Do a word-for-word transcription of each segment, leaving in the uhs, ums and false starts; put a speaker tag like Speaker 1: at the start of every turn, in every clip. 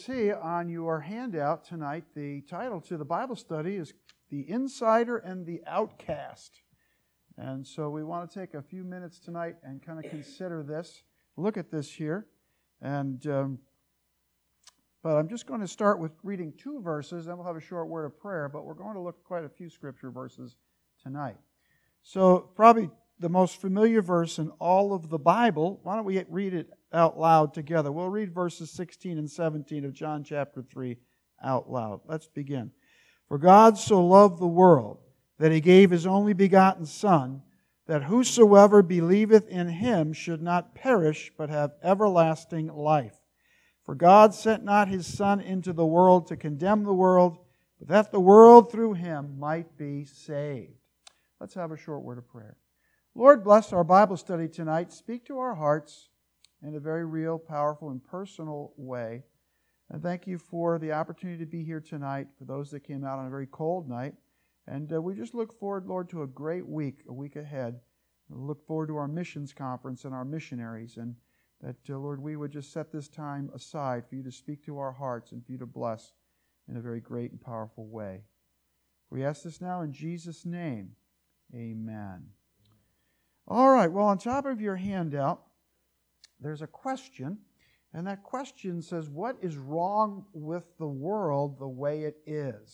Speaker 1: See on your handout tonight, the title to the Bible study is The Insider and the Outcast. And so we want to take a few minutes tonight and kind of consider this, look at this here. And um, but I'm just going to start with reading two verses, then we'll have a short word of prayer, but we're going to look at quite a few scripture verses tonight. So probably the most familiar verse in all of the Bible, why don't we read it out loud together? We'll read verses sixteen and seventeen of John chapter three out loud. Let's begin. For God so loved the world that He gave His only begotten Son, that whosoever believeth in Him should not perish, but have everlasting life. For God sent not His Son into the world to condemn the world, but that the world through Him might be saved. Let's have a short word of prayer. Lord, bless our Bible study tonight. Speak to our hearts in a very real, powerful, and personal way. And thank you for the opportunity to be here tonight, for those that came out on a very cold night. And uh, we just look forward, Lord, to a great week, a week ahead. We look forward to our missions conference and our missionaries, and that, uh, Lord, we would just set this time aside for you to speak to our hearts and for you to bless in a very great and powerful way. We ask this now in Jesus' name. Amen. All right, well, on top of your handout, there's a question, and that question says, what is wrong with the world the way it is?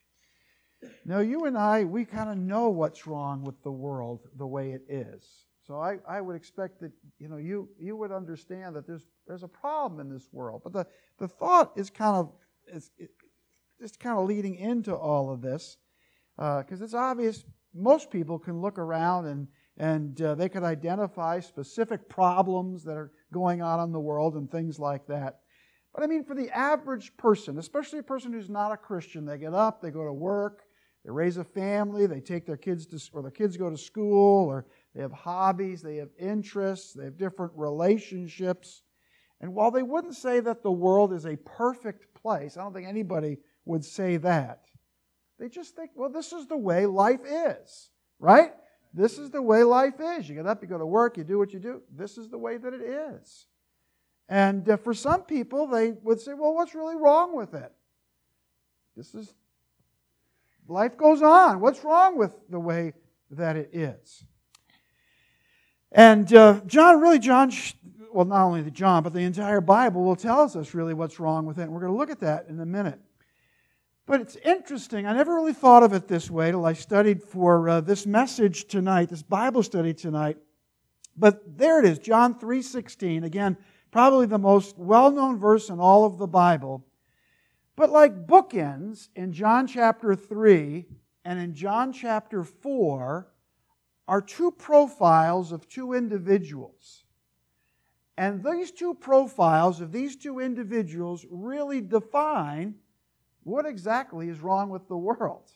Speaker 1: Now, you and I, we kind of know what's wrong with the world the way it is. So I, I would expect that, you know, you, you would understand that there's there's a problem in this world. But the, the thought is kind of is it, just kind of leading into all of this, because uh, it's obvious most people can look around and And uh, they could identify specific problems that are going on in the world and things like that. But I mean, for the average person, especially a person who's not a Christian, they get up, they go to work, they raise a family, they take their kids to, or their kids go to school, or they have hobbies, they have interests, they have different relationships. And while they wouldn't say that the world is a perfect place, I don't think anybody would say that. They just think, well, this is the way life is, right? This is the way life is. You get up, you go to work, you do what you do. This is the way that it is. And uh, for some people, they would say, well, what's really wrong with it? This is, life goes on. What's wrong with the way that it is? And uh, John, really, John, well, not only the John, but the entire Bible will tell us really what's wrong with it. And we're going to look at that in a minute. But it's interesting. I never really thought of it this way till I studied for uh, this message tonight, this Bible study tonight. But there it is, John three sixteen. Again, probably the most well-known verse in all of the Bible. But like bookends in John chapter three and in John chapter four are two profiles of two individuals. And these two profiles of these two individuals really define what exactly is wrong with the world.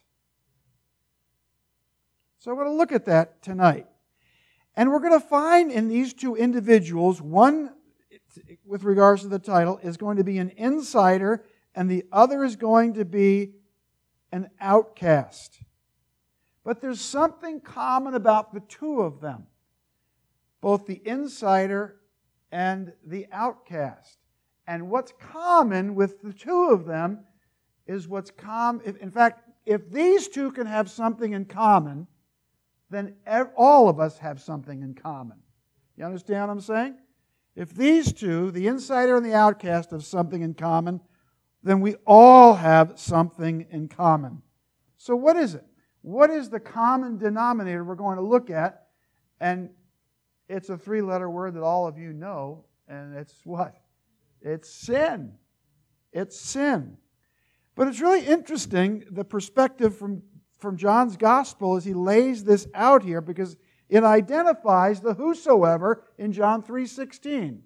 Speaker 1: So we're going to look at that tonight. And we're going to find in these two individuals, one, with regards to the title, is going to be an insider, and the other is going to be an outcast. But there's something common about the two of them, both the insider and the outcast. And what's common with the two of them is what's common. In fact, if these two can have something in common, then all of us have something in common. You understand what I'm saying? If these two, the insider and the outcast, have something in common, then we all have something in common. So what is it? What is the common denominator we're going to look at? And it's a three-letter word that all of you know, and it's what? It's sin. It's sin. But it's really interesting, the perspective from, from John's Gospel as he lays this out here, because it identifies the whosoever in John three sixteen.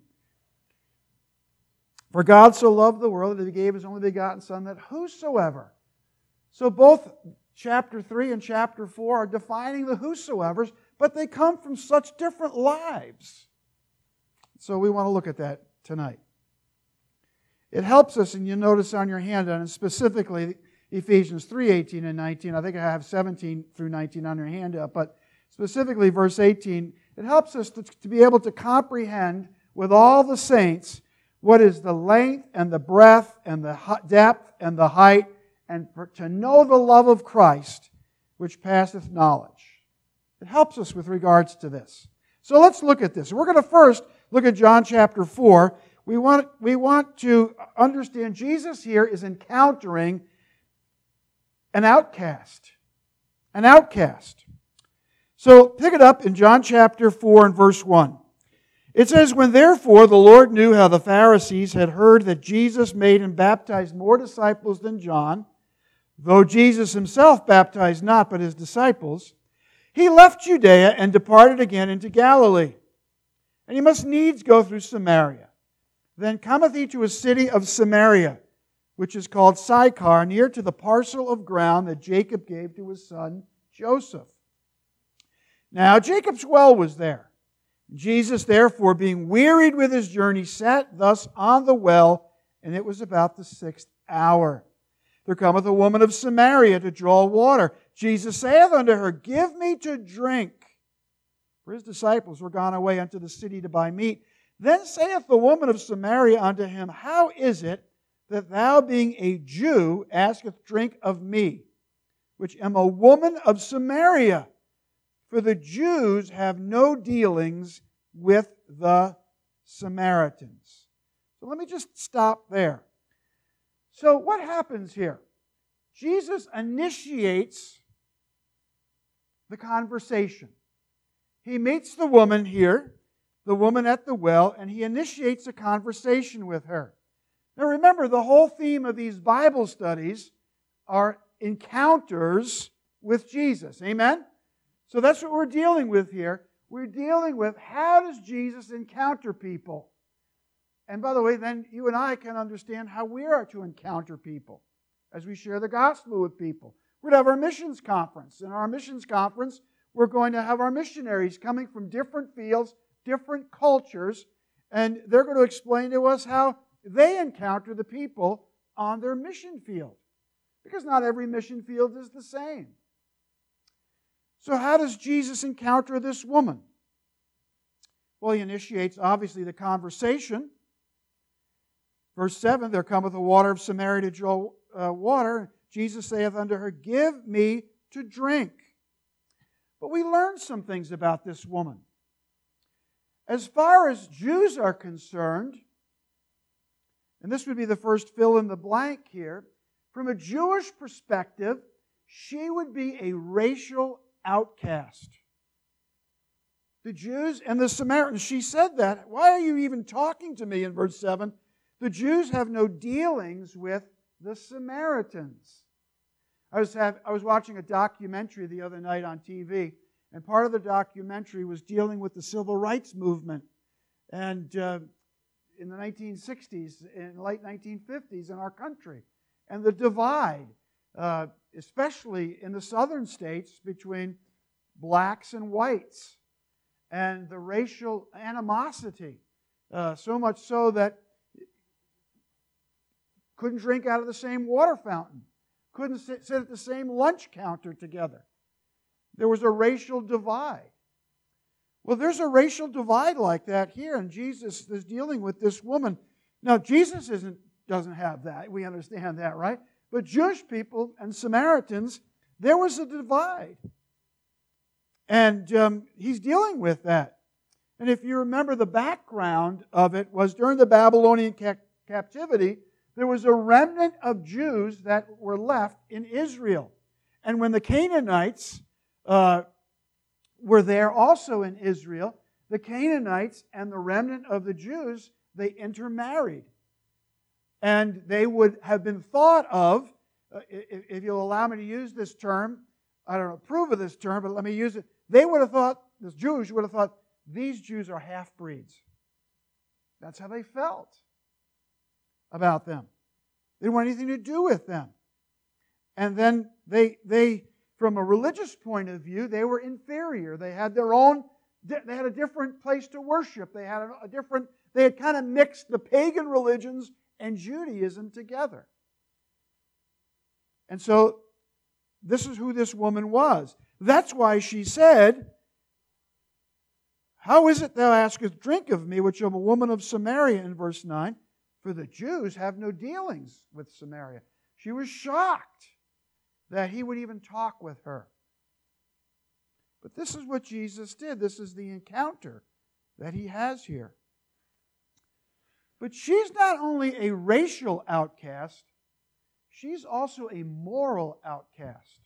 Speaker 1: For God so loved the world that He gave His only begotten Son, that whosoever. So both chapter three and chapter four are defining the whosoevers, but they come from such different lives. So we want to look at that tonight. It helps us, and you notice on your handout, and specifically Ephesians three eighteen and nineteen. I think I have seventeen through nineteen on your handout, but specifically verse eighteen, it helps us to, to be able to comprehend with all the saints what is the length and the breadth and the depth and the height, and for, to know the love of Christ, which passeth knowledge. It helps us with regards to this. So let's look at this. We're going to first look at John chapter four. We want, we want to understand Jesus here is encountering an outcast. An outcast. So pick it up in John chapter four and verse one. It says, "When therefore the Lord knew how the Pharisees had heard that Jesus made and baptized more disciples than John, though Jesus himself baptized not but his disciples, he left Judea and departed again into Galilee. And he must needs go through Samaria. Then cometh he to a city of Samaria, which is called Sychar, near to the parcel of ground that Jacob gave to his son Joseph. Now Jacob's well was there. Jesus, therefore, being wearied with his journey, sat thus on the well, and it was about the sixth hour. There cometh a woman of Samaria to draw water. Jesus saith unto her, Give me to drink. For his disciples were gone away unto the city to buy meat. Then saith the woman of Samaria unto him, How is it that thou, being a Jew, askest drink of me, which am a woman of Samaria? For the Jews have no dealings with the Samaritans." So let me just stop there. So what happens here? Jesus initiates the conversation. He meets the woman here, the woman at the well, and he initiates a conversation with her. Now remember, the whole theme of these Bible studies are encounters with Jesus. Amen? So that's what we're dealing with here. We're dealing with how does Jesus encounter people? And by the way, then you and I can understand how we are to encounter people as we share the gospel with people. We're going to have our missions conference. In our missions conference, we're going to have our missionaries coming from different fields, different cultures, and they're going to explain to us how they encounter the people on their mission field. Because not every mission field is the same. So how does Jesus encounter this woman? Well, he initiates, obviously, the conversation. Verse seven, "There cometh a water of Samaria to draw uh, water. Jesus saith unto her, Give me to drink." But we learn some things about this woman. As far as Jews are concerned, and this would be the first fill in the blank here, from a Jewish perspective, she would be a racial outcast. The Jews and the Samaritans, she said that. Why are you even talking to me in verse seven? The Jews have no dealings with the Samaritans. I was, have, I was watching a documentary the other night on T V, and part of the documentary was dealing with the civil rights movement. And uh, in the nineteen sixties, in the late nineteen fifties in our country, and the divide, uh, especially in the southern states, between blacks and whites, and the racial animosity, uh, so much so that couldn't drink out of the same water fountain, couldn't sit, sit at the same lunch counter together. There was a racial divide. Well, there's a racial divide like that here, and Jesus is dealing with this woman. Now, Jesus isn't doesn't have that. We understand that, right? But Jewish people and Samaritans, there was a divide. And um, he's dealing with that. And if you remember, the background of it was during the Babylonian ca- captivity, there was a remnant of Jews that were left in Israel. And when the Canaanites uh, were there also in Israel, the Canaanites and the remnant of the Jews, they intermarried. And they would have been thought of, uh, if you'll allow me to use this term, I don't approve of this term, but let me use it. They would have thought, the Jews would have thought, these Jews are half-breeds. That's how they felt about them. They didn't want anything to do with them. And then they, they, from a religious point of view, they were inferior. They had their own, they had a different place to worship. They had a different, they had kind of mixed the pagan religions and Judaism together. And so, this is who this woman was. That's why she said, How is it thou askest drink of me, which am a woman of Samaria, in verse nine? For the Jews have no dealings with Samaria. She was shocked that he would even talk with her. But this is what Jesus did. This is the encounter that he has here. But she's not only a racial outcast, she's also a moral outcast.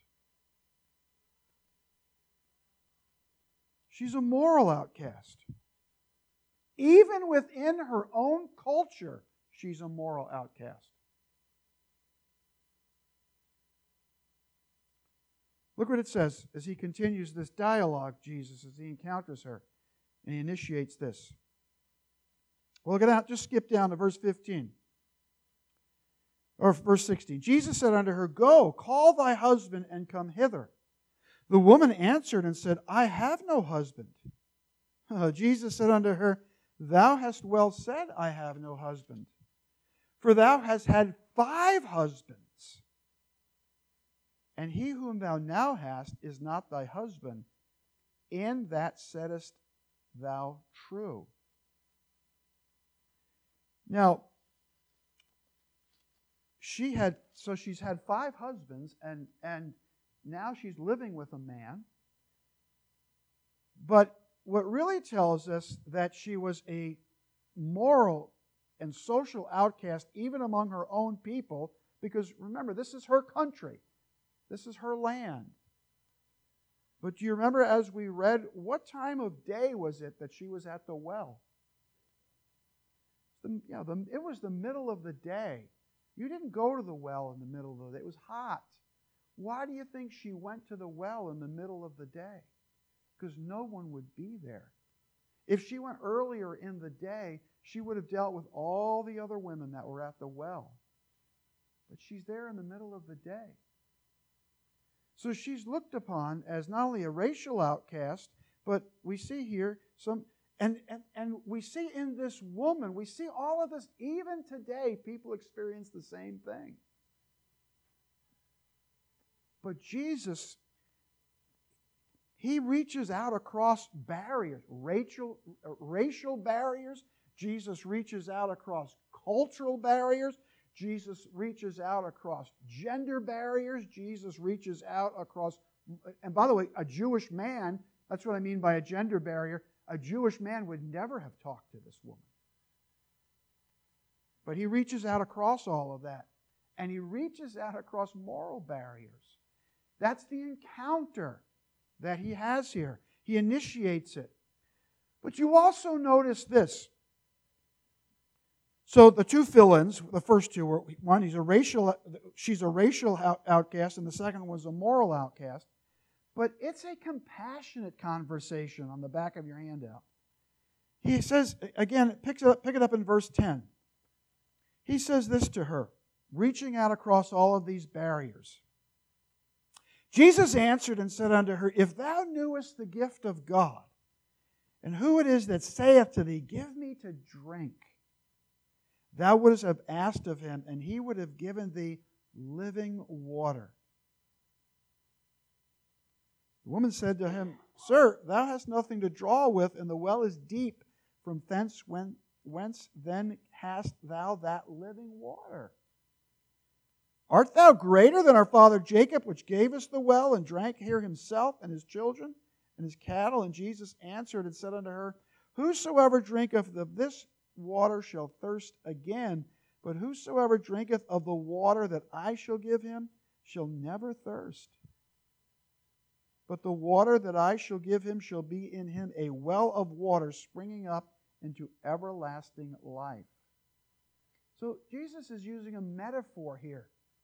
Speaker 1: She's a moral outcast. Even within her own culture, she's a moral outcast. Look what it says as he continues this dialogue, Jesus, as he encounters her, and he initiates this. Well, look at that. Just skip down to verse fifteen. Or verse sixteen. Jesus said unto her, Go, call thy husband and come hither. The woman answered and said, I have no husband. Uh, Jesus said unto her, Thou hast well said, I have no husband. For thou hast had five husbands, and he whom thou now hast is not thy husband. In that saidst thou true. Now, she had, so she's had five husbands, and, and now she's living with a man. But what really tells us that she was a moral and social outcast even among her own people, because remember, this is her country. This is her land. But do you remember, as we read, what time of day was it that she was at the well? The, you know, the, it was the middle of the day. You didn't go to the well in the middle of the day. It was hot. Why do you think she went to the well in the middle of the day? Because no one would be there. If she went earlier in the day, she would have dealt with all the other women that were at the well. But she's there in the middle of the day. So she's looked upon as not only a racial outcast, but we see here some, and, and, and we see in this woman, we see all of this, even today, people experience the same thing. But Jesus, He reaches out across barriers, racial, racial barriers. Jesus reaches out across cultural barriers. Jesus reaches out across gender barriers. Jesus reaches out across, and by the way, a Jewish man, that's what I mean by a gender barrier, a Jewish man would never have talked to this woman. But He reaches out across all of that. And He reaches out across moral barriers. That's the encounter that He has here. He initiates it. But you also notice this. So the two fill-ins, the first two were, one, he's a racial, she's a racial outcast, and the second was a moral outcast. But it's a compassionate conversation on the back of your handout. He says, again, picks it up, pick it up in verse ten. He says this to her, reaching out across all of these barriers. Jesus answered and said unto her, If thou knewest the gift of God, and who it is that saith to thee, Give me to drink, thou wouldst have asked of Him, and He would have given thee living water. The woman said to Him, Sir, thou hast nothing to draw with, and the well is deep. From thence when, whence then hast thou that living water? Art thou greater than our father Jacob, which gave us the well, and drank here himself, and his children, and his cattle? And Jesus answered and said unto her, Whosoever drinketh of this water shall thirst again, but whosoever drinketh of the water that I shall give him shall never thirst. But the water that I shall give him shall be in him a well of water springing up into everlasting life. So Jesus is using a metaphor here.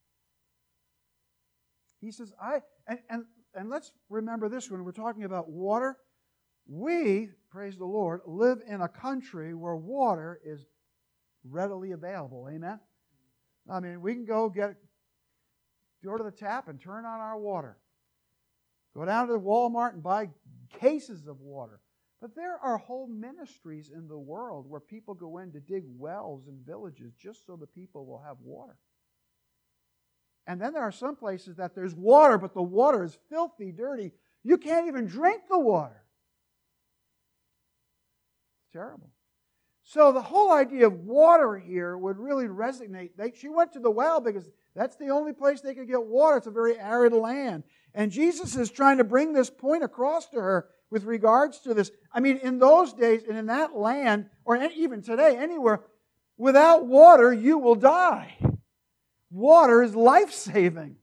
Speaker 1: He says, I, and, and, and let's remember this when we're talking about water. We, praise the Lord, live in a country where water is readily available. Amen? I mean, we can go get, go to the tap and turn on our water. Go down to the Walmart and buy cases of water. But there are whole ministries in the world where people go in to dig wells in villages just so the people will have water. And then there are some places that there's water, but the water is filthy, dirty. You can't even drink the water. It's terrible. So the whole idea of water here would really resonate. They, she went to the well because that's the only place they could get water. It's a very arid land. And Jesus is trying to bring this point across to her with regards to this. I mean, in those days and in that land, or even today, anywhere, without water, you will die. Water is life-saving.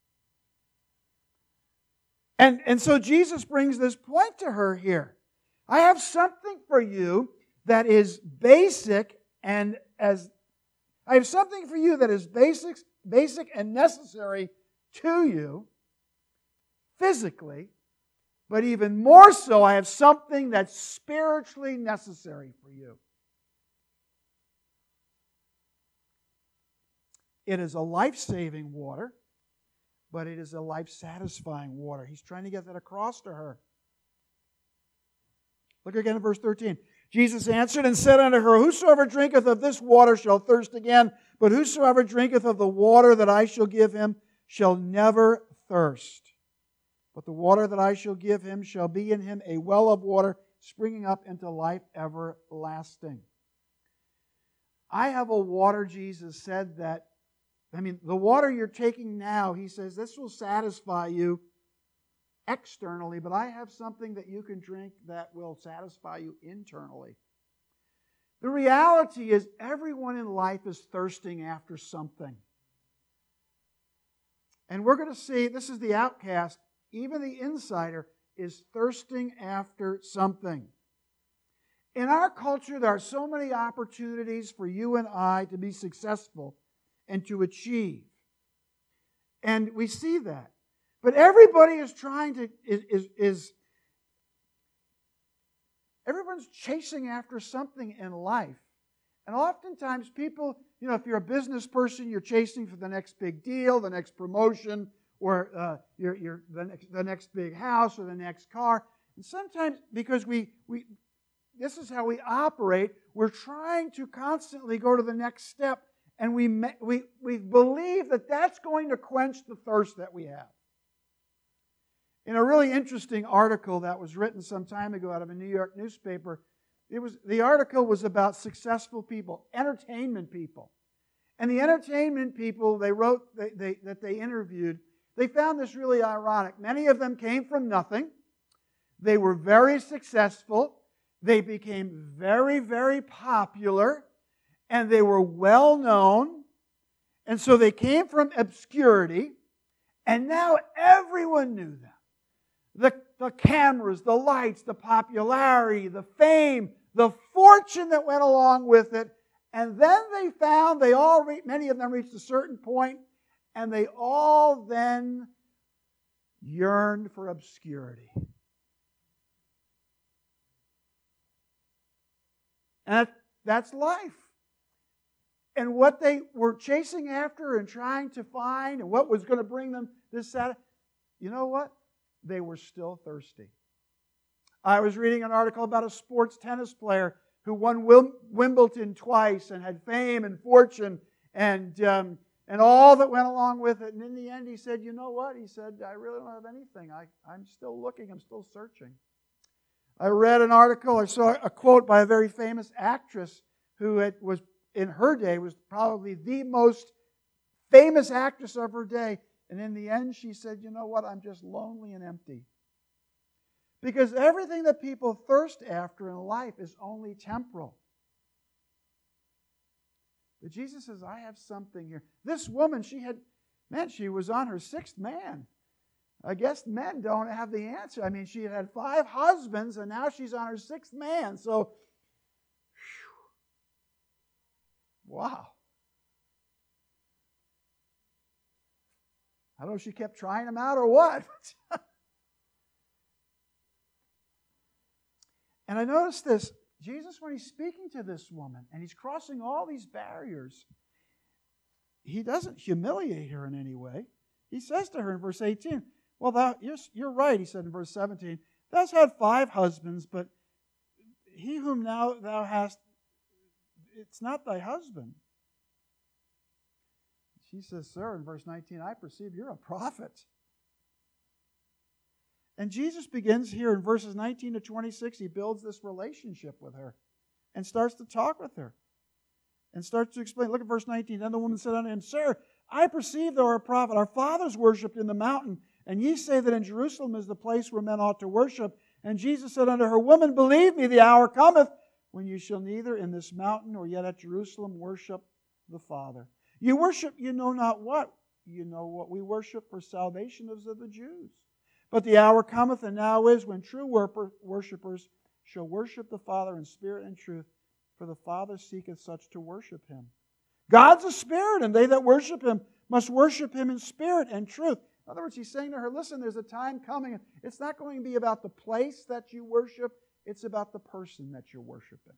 Speaker 1: And, and so Jesus brings this point to her here. I have something for you that is basic and as I have something for you that is basic, basic and necessary to you physically, but even more so, I have something that's spiritually necessary for you. It is a life-saving water, but it is a life-satisfying water. He's trying to get that across to her. Look again at verse thirteen. Jesus answered and said unto her, Whosoever drinketh of this water shall thirst again, but whosoever drinketh of the water that I shall give him shall never thirst. But the water that I shall give him shall be in him a well of water springing up into life everlasting. I have a water, Jesus said, that, I mean, the water you're taking now, he says, this will satisfy you externally, but I have something that you can drink that will satisfy you internally. The reality is everyone in life is thirsting after something. And we're going to see, this is the outcast, even the insider is thirsting after something. In our culture, there are so many opportunities for you and I to be successful and to achieve. And we see that. But everybody is trying to, is, is, is everyone's chasing after something in life. And oftentimes people, you know, if you're a business person, you're chasing for the next big deal, the next promotion, or uh, you're, you're the, next, the next big house or the next car. And sometimes because we, we, this is how we operate, we're trying to constantly go to the next step, and we, we, we believe that that's going to quench the thirst that we have. In a really interesting article that was written some time ago out of a New York newspaper, it was the article was about successful people, entertainment people. And the entertainment people they wrote they, they, that they interviewed, they found this really ironic. Many of them came from nothing. They were very successful. They became very, very popular. And they were well known. And so they came from obscurity. And now everyone knew them. The, the cameras, the lights, the popularity, the fame, the fortune that went along with it. And then they found, they all, re- many of them reached a certain point, and they all then yearned for obscurity. And that, that's life. And what they were chasing after and trying to find, and what was going to bring them this Saturday, you know what? They were still thirsty. I was reading an article about a sports tennis player who won Wimbledon twice and had fame and fortune and um, and all that went along with it. And in the end, he said, you know what? He said, I really don't have anything. I, I'm still looking. I'm still searching. I read an article. I saw a quote by a very famous actress who had, was, in her day, was probably the most famous actress of her day. And in the end, she said, you know what? I'm just lonely and empty. Because everything that people thirst after in life is only temporal. But Jesus says, I have something here. This woman, she had, man, she was on her sixth man. I guess men don't have the answer. I mean, she had had five husbands, and now she's on her sixth man. So, whew, wow. I don't know if she kept trying them out or what. And I noticed this. Jesus, when he's speaking to this woman, and he's crossing all these barriers, he doesn't humiliate her in any way. He says to her in verse eighteen, well, thou, you're, you're right, he said in verse seventeen, thou hast had five husbands, but he whom now thou hast, it's not thy husband. She says, sir, in verse nineteen, I perceive you're a prophet. And Jesus begins here in verses nineteen to twenty-six, he builds this relationship with her. and starts to talk with her and starts to explain. Look at verse nineteen. Then the woman said unto him, Sir, I perceive thou art a prophet. Our fathers worshipped in the mountain, and ye say that in Jerusalem is the place where men ought to worship. And Jesus said unto her, Woman, believe me, the hour cometh when you shall neither in this mountain nor yet at Jerusalem worship the Father. You worship you know not what. You know what we worship, for salvation is of the Jews. But the hour cometh, and now is, when true worshippers shall worship the Father in spirit and truth, for the Father seeketh such to worship Him. God's a spirit, and they that worship Him must worship Him in spirit and truth. In other words, He's saying to her, listen, there's a time coming. It's not going to be about the place that you worship. It's about the person that you're worshiping.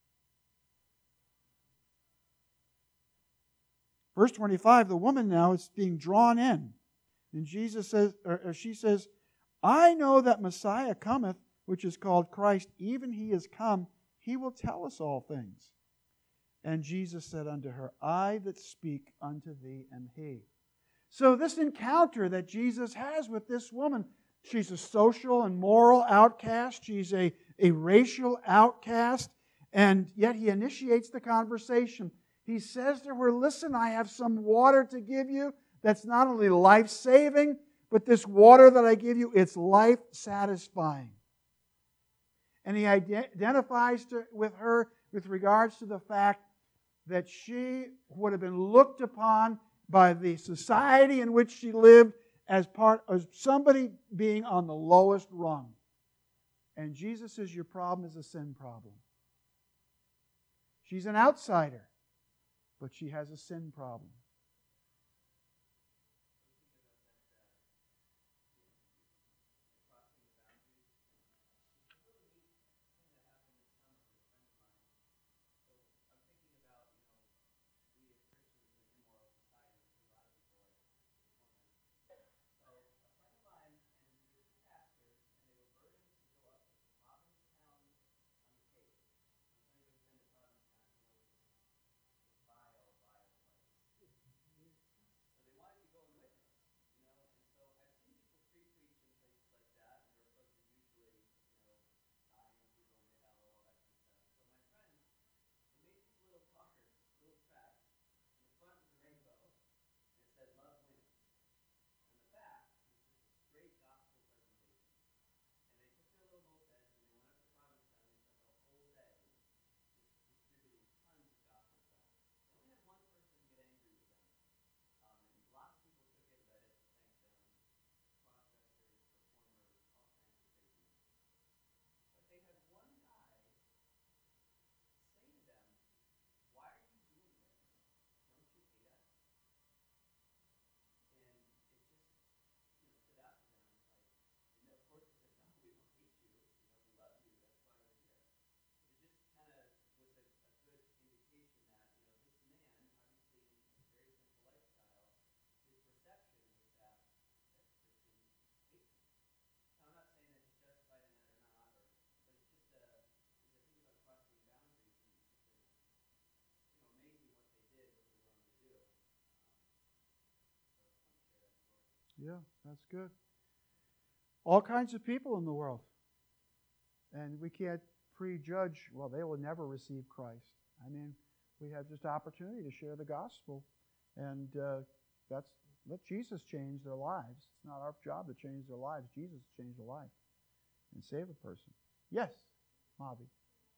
Speaker 1: Verse twenty-five, the woman now is being drawn in. And Jesus says, or she says, I know that Messiah cometh, which is called Christ, even He is come. He will tell us all things. And Jesus said unto her, I that speak unto thee am He. So this encounter that Jesus has with this woman, she's a social and moral outcast. She's a, a racial outcast. And yet He initiates the conversation. He says to her, listen, I have some water to give you that's not only life-saving, but this water that I give you, it's life-satisfying. And He identifies to, with her with regards to the fact that she would have been looked upon by the society in which she lived as part of somebody being on the lowest rung. And Jesus says, your problem is a sin problem. She's an outsider, but she has a sin problem. Yeah, that's good. All kinds of people in the world. And we can't prejudge, well, they will never receive Christ. I mean, we have just opportunity to share the gospel. And uh, that's let Jesus change their lives. It's not our job to change their lives. Jesus changed a life and save a person. Yes, Mavi.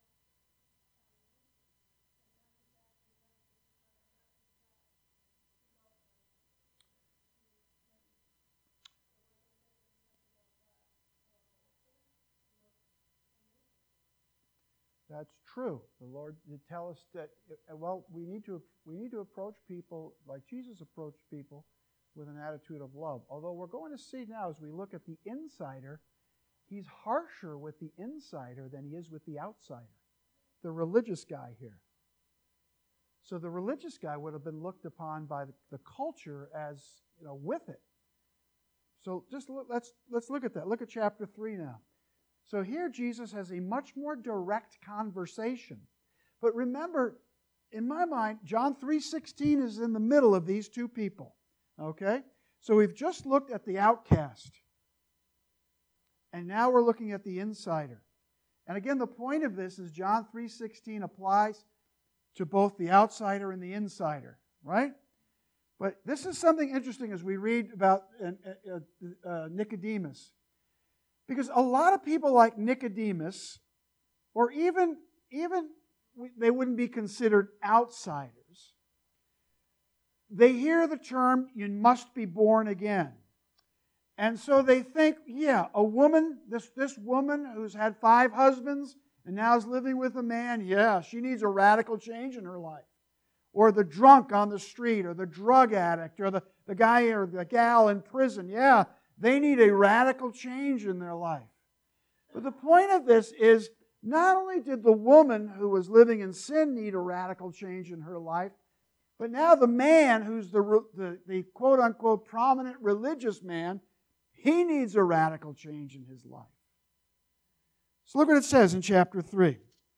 Speaker 1: That's true. The Lord did tell us that, well, we need to we need to approach people like Jesus approached people with an attitude of love. Although we're going to see now as we look at the insider, He's harsher with the insider than He is with the outsider, the religious guy here. So the religious guy would have been looked upon by the, the culture as, you know, with it. So just look, let's let's look at that. Look at chapter three now. So here Jesus has a much more direct conversation. But remember, in my mind, John three sixteen is in the middle of these two people. Okay? So we've just looked at the outcast. And now we're looking at the insider. And again, the point of this is John three sixteen applies to both the outsider and the insider, right? But this is something interesting as we read about uh, uh, uh, Nicodemus. Because a lot of people like Nicodemus, or even, even they wouldn't be considered outsiders, they hear the term, you must be born again. And so they think, yeah, a woman, this, this woman who's had five husbands and now is living with a man, yeah, she needs a radical change in her life. Or the drunk on the street, or the drug addict, or the, the guy or the gal in prison, yeah, they need a radical change in their life. But the point of this is, not only did the woman who was living in sin need a radical change in her life, but now the man who's the, the, the quote-unquote prominent religious man, he needs a radical change in his life. So look what it says in chapter three.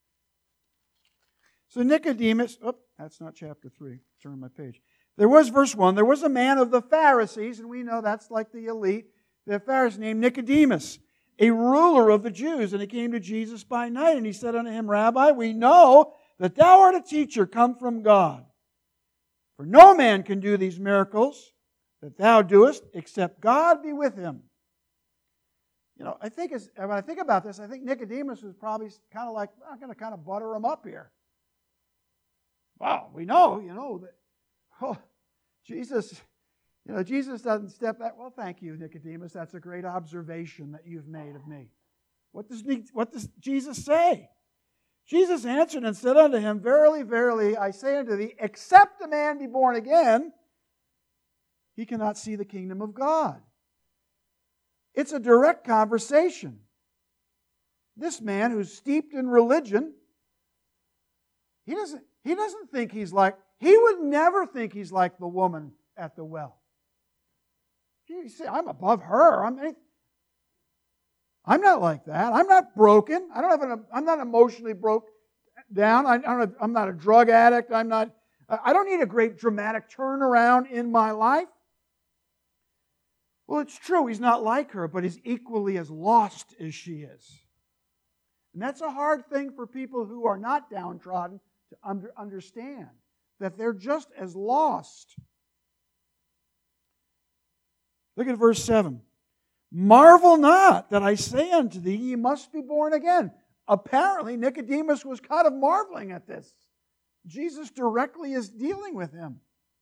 Speaker 1: So Nicodemus, oh, that's not chapter three. Turn my page. There was, verse one, there was a man of the Pharisees, and we know that's like the elite, the Pharisee named Nicodemus, a ruler of the Jews. And he came to Jesus by night, and he said unto him, Rabbi, we know that thou art a teacher come from God. For no man can do these miracles that thou doest, except God be with him. You know, I think as, when I think about this, I think Nicodemus was probably kind of like, I'm going to kind of butter him up here. Wow, we know, you know, that, oh, Jesus, you know, Jesus doesn't step back. Well, thank you, Nicodemus. That's a great observation that you've made of me. What does, what does Jesus say? Jesus answered and said unto him, Verily, verily, I say unto thee, except a man be born again, he cannot see the kingdom of God. It's a direct conversation. This man who's steeped in religion, he doesn't, he doesn't think he's like, he would never think he's like the woman at the well. You say, I'm above her. I'm, I'm not like that. I'm not broken. I don't have an, I'm not emotionally broke down. I, I don't have, I'm not a drug addict. I'm not, I don't need a great dramatic turnaround in my life. Well, it's true, he's not like her, but he's equally as lost as she is. And that's a hard thing for people who are not downtrodden to under, understand, that they're just as lost. Look at verse seven. Marvel not that I say unto thee, ye must be born again. Apparently, Nicodemus was kind of marveling at this. Jesus directly is dealing with him.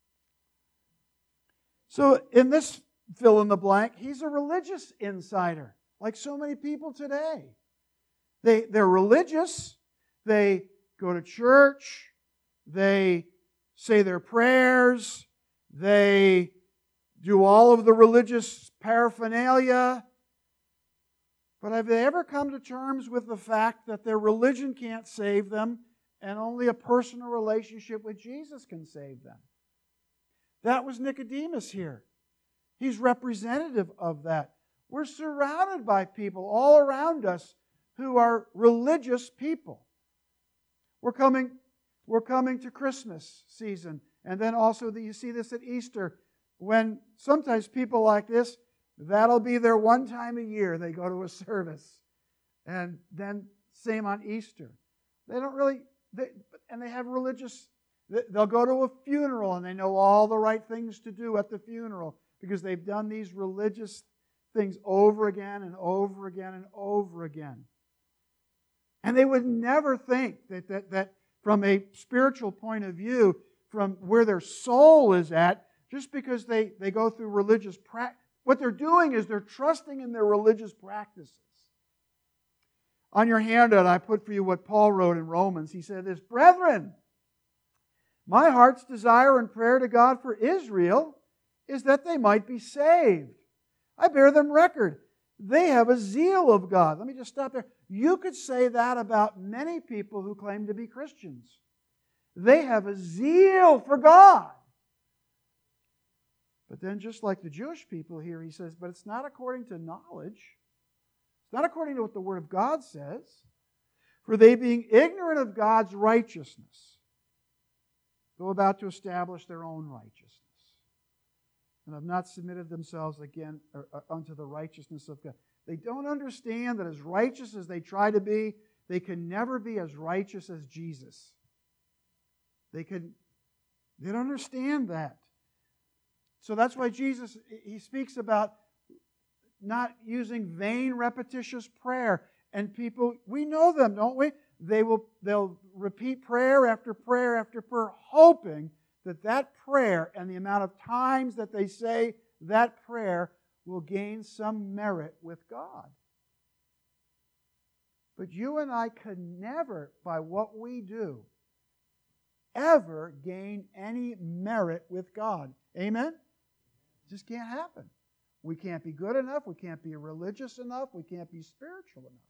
Speaker 1: So in this fill in the blank, he's a religious insider, like so many people today. They, they're religious, they go to church, they say their prayers, they do all of the religious paraphernalia. But have they ever come to terms with the fact that their religion can't save them and only a personal relationship with Jesus can save them? That was Nicodemus here. He's representative of that. We're surrounded by people all around us who are religious people. We're coming, we're coming to Christmas season. And then also the, you see this at Easter, when sometimes people like this, that'll be their one time a year they go to a service. And then same on Easter. They don't really, they, and they have religious, they'll go to a funeral and they know all the right things to do at the funeral because they've done these religious things over again and over again and over again. And they would never think that, that, that from a spiritual point of view, from where their soul is at, just because they, they go through religious practice, what they're doing is they're trusting in their religious practices. On your handout, I put for you what Paul wrote in Romans. He said this, Brethren, my heart's desire and prayer to God for Israel is that they might be saved. I bear them record. They have a zeal of God. Let me just stop there. You could say that about many people who claim to be Christians. They have a zeal for God. But then just like the Jewish people here, he says, but it's not according to knowledge. It's not according to what the Word of God says. For they, being ignorant of God's righteousness, go about to establish their own righteousness, and have not submitted themselves again or, or, unto the righteousness of God. They don't understand that as righteous as they try to be, they can never be as righteous as Jesus. They can, they don't understand that. So that's why Jesus, he speaks about not using vain, repetitious prayer. And people, we know them, don't we? They will, they'll repeat prayer after prayer after prayer, hoping that that prayer and the amount of times that they say that prayer will gain some merit with God. But you and I can never, by what we do, ever gain any merit with God. Amen? It just can't happen. We can't be good enough. We can't be religious enough. We can't be spiritual enough.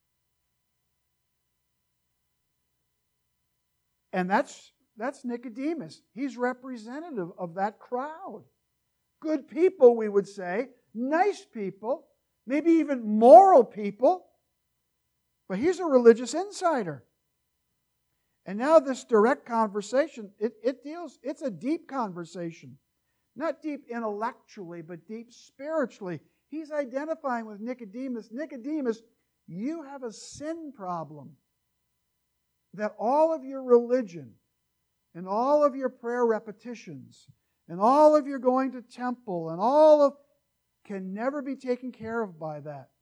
Speaker 1: And that's, that's Nicodemus. He's representative of that crowd. Good people, we would say. Nice people. Maybe even moral people. But he's a religious insider. And now this direct conversation, it, it deals, it's a deep conversation. Not deep intellectually, but deep spiritually. He's identifying with Nicodemus. Nicodemus, you have a sin problem. That all of your religion and all of your prayer repetitions and all of your going to temple and all of can never be taken care of by that.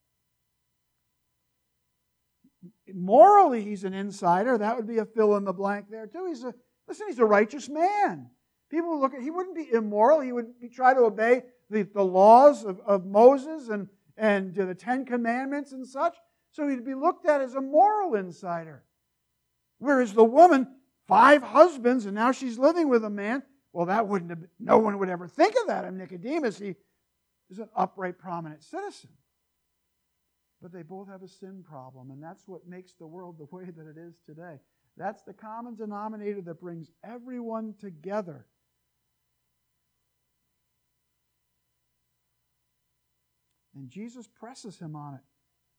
Speaker 1: Morally, he's an insider. That would be a fill in the blank there too. He's a listen. He's a righteous man. People would look at. He wouldn't be immoral. He would be, try to obey the, the laws of, of Moses and and the Ten Commandments and such. So he'd be looked at as a moral insider. Whereas the woman, five husbands, and now she's living with a man. Well, that wouldn't have. No one would ever think of that. And Nicodemus, he is an upright, prominent citizen. But they both have a sin problem, and that's what makes the world the way that it is today. That's the common denominator that brings everyone together. And Jesus presses him on it.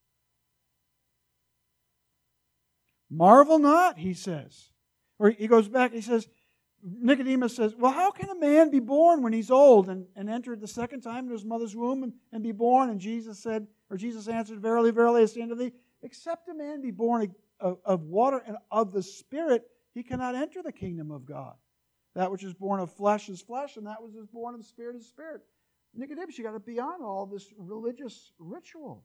Speaker 1: Marvel not, he says. Or he goes back, he says, Nicodemus says, well, how can a man be born when he's old and, and enter the second time into his mother's womb and, and be born? And Jesus said, or Jesus answered, verily, verily, I say unto thee, except a man be born of, of water and of the Spirit, he cannot enter the kingdom of God. That which is born of flesh is flesh, and that which is born of the Spirit is spirit. Nicodemus, you got to be beyond all this religious ritual.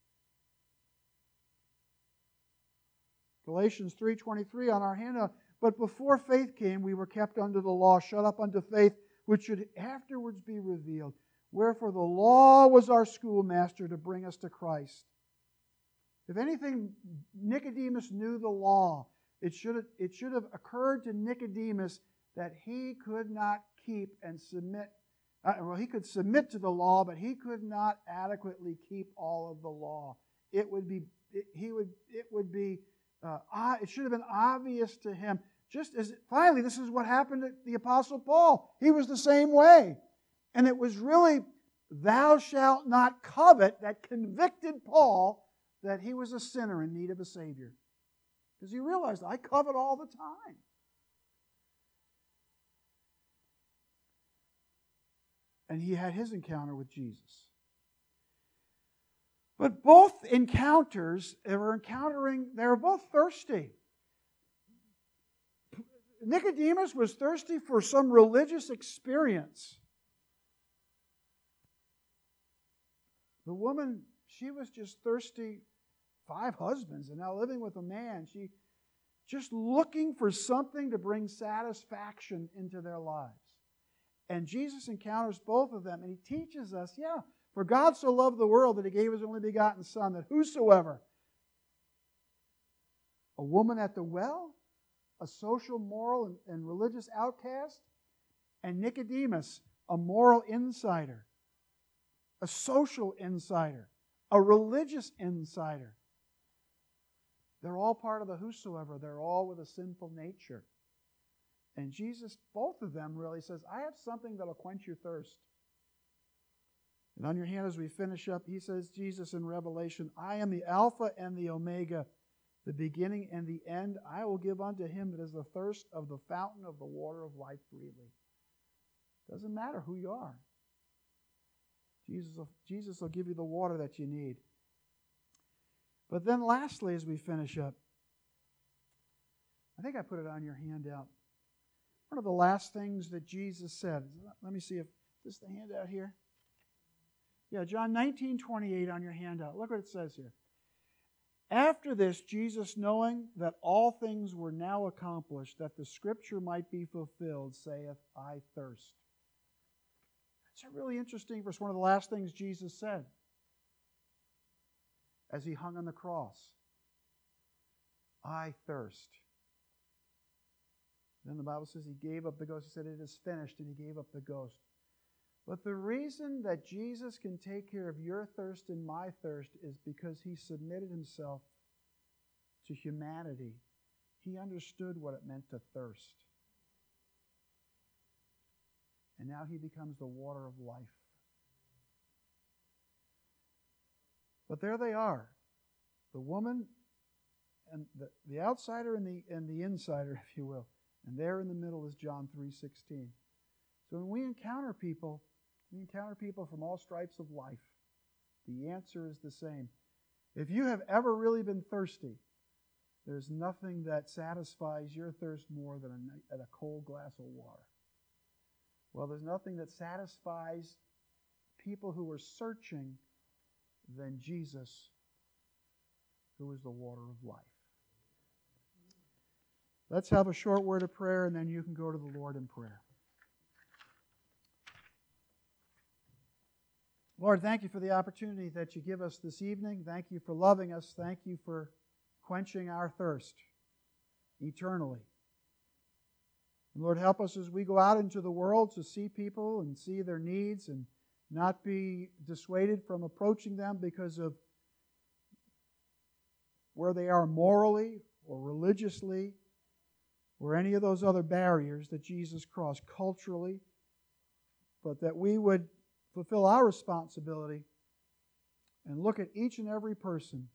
Speaker 1: Galatians three twenty-three on our handout. But before faith came, we were kept under the law, shut up unto faith, which should afterwards be revealed. Wherefore the law was our schoolmaster to bring us to Christ. If anything, Nicodemus knew the law. It should have, it should have occurred to Nicodemus that he could not keep and submit. Uh, well, he could submit to the law, but he could not adequately keep all of the law. It would be. It, he would. It would be. Uh, it should have been obvious to him. Just as finally, this is what happened to the Apostle Paul. He was the same way. And it was really, thou shalt not covet, that convicted Paul that he was a sinner in need of a Savior. Because he realized, I covet all the time. And he had his encounter with Jesus. But both encounters, they were encountering, they were both thirsty. Nicodemus was thirsty for some religious experience. The woman, she was just thirsty, five husbands, and now living with a man. She just looking for something to bring satisfaction into their lives. And Jesus encounters both of them, and he teaches us, yeah, for God so loved the world that he gave his only begotten Son, that whosoever, a woman at the well, a social, moral, and, and religious outcast, and Nicodemus, a moral insider, a social insider, a religious insider. They're all part of the whosoever. They're all with a sinful nature. And Jesus, both of them really says, I have something that will quench your thirst. And on your hand as we finish up, he says, Jesus in Revelation, I am the Alpha and the Omega, the beginning and the end. I will give unto him that is the thirst of the fountain of the water of life freely. Doesn't matter who you are. Jesus will, Jesus will give you the water that you need. But then lastly, as we finish up, I think I put it on your handout. One of the last things that Jesus said. Let me see if this is the handout here. Yeah, John nineteen twenty-eight on your handout. Look what it says here. After this, Jesus, knowing that all things were now accomplished, that the Scripture might be fulfilled, saith, I thirst. That's a really interesting verse. One of the last things Jesus said as he hung on the cross. I thirst. Then the Bible says he gave up the ghost. He said, it is finished, and he gave up the ghost. But the reason that Jesus can take care of your thirst and my thirst is because he submitted himself to humanity. He understood what it meant to thirst. And now he becomes the water of life. But there they are. The woman and the, the outsider and the, and the insider, if you will. And there in the middle is John three sixteen. So when we encounter people, we encounter people from all stripes of life. The answer is the same. If you have ever really been thirsty, there's nothing that satisfies your thirst more than a, a cold glass of water. Well, there's nothing that satisfies people who are searching than Jesus, who is the water of life. Let's have a short word of prayer, and then you can go to the Lord in prayer. Lord, thank you for the opportunity that you give us this evening. Thank you for loving us. Thank you for quenching our thirst eternally. And Lord, help us as we go out into the world to see people and see their needs and not be dissuaded from approaching them because of where they are morally or religiously or any of those other barriers that Jesus crossed culturally, but that we would fulfill our responsibility and look at each and every person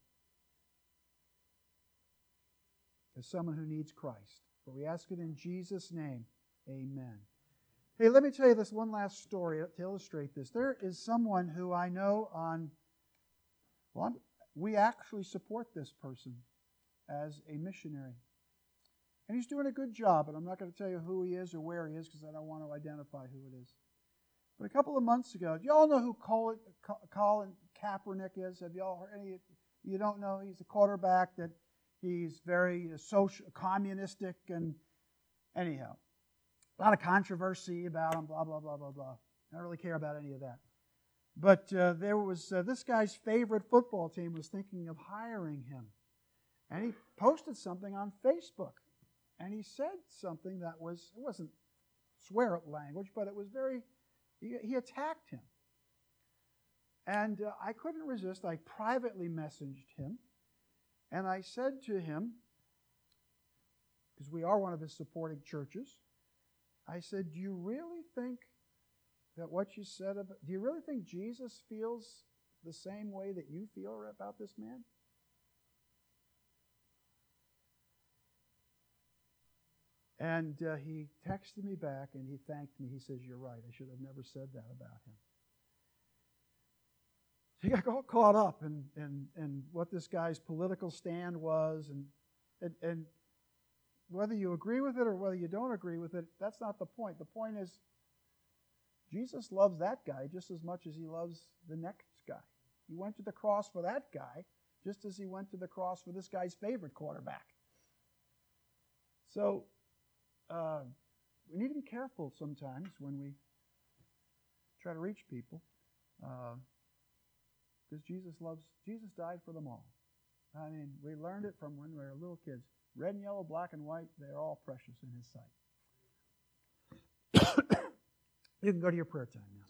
Speaker 1: as someone who needs Christ. For we ask it in Jesus' name. Amen. Hey, let me tell you this one last story to illustrate this. There is someone who I know on, well, I'm, we actually support this person as a missionary. And he's doing a good job, but I'm not going to tell you who he is or where he is because I don't want to identify who it is. But a couple of months ago, do you all know who Colin, Colin Kaepernick is? Have you all heard any? You don't know? He's a quarterback that he's very social, communistic, and anyhow, a lot of controversy about him, blah, blah, blah, blah, blah. I don't really care about any of that. But uh, there was, uh, this guy's favorite football team was thinking of hiring him. And he posted something on Facebook. And he said something that was, it wasn't swear language, but it was very, he, he attacked him. And uh, I couldn't resist. I privately messaged him. And I said to him, because we are one of his supporting churches, I said, do you really think that what you said about, do you really think Jesus feels the same way that you feel about this man? And uh, he texted me back and he thanked me. He says, you're right. I should have never said that about him. So he got all caught up in, in, in what this guy's political stand was. And, and, and whether you agree with it or whether you don't agree with it, that's not the point. The point is, Jesus loves that guy just as much as he loves the next guy. He went to the cross for that guy just as he went to the cross for this guy's favorite quarterback. So, Uh, we need to be careful sometimes when we try to reach people, uh, because Jesus loves, Jesus died for them all. I mean, we learned it from when we were little kids. Red and yellow, black and white, they're all precious in His sight. You can go to your prayer time now.